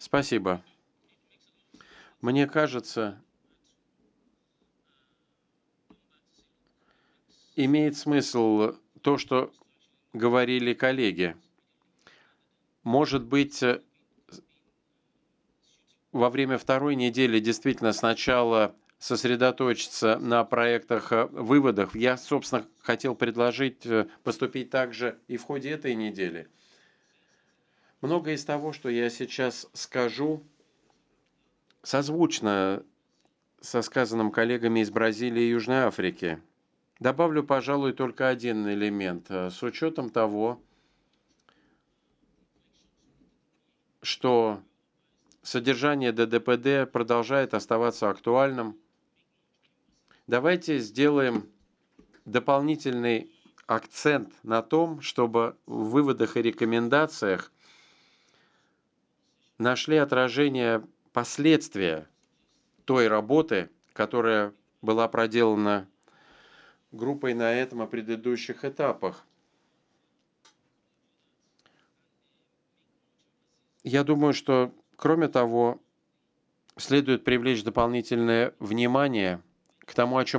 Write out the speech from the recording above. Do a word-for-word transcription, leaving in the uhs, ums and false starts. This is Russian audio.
Спасибо. Мне кажется, имеет смысл то, что говорили коллеги. Может быть, э, во время второй недели действительно сначала сосредоточиться на проектах, э, выводах. Я, собственно, хотел предложить э, поступить так же и в ходе этой недели. Многое из того, что я сейчас скажу, созвучно со сказанным коллегами из Бразилии и Южной Африки. Добавлю, пожалуй, только один элемент. э, С учетом того, что содержание Д Д П Д продолжает оставаться актуальным, давайте сделаем дополнительный акцент на том, чтобы в выводах и рекомендациях нашли отражение последствия той работы, которая была проделана группой на этом и предыдущих этапах. Я думаю, что, кроме того, следует привлечь дополнительное внимание к тому, о чем